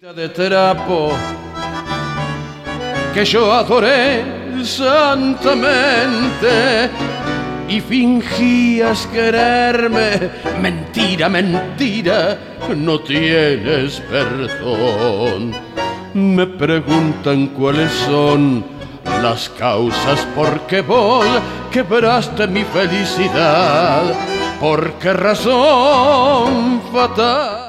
De trapo que yo adoré santamente y fingías quererme. Mentira, mentira, no tienes perdón. Me preguntan cuáles son las causas por qué vos quebraste mi felicidad. ¿Por qué razón fatal?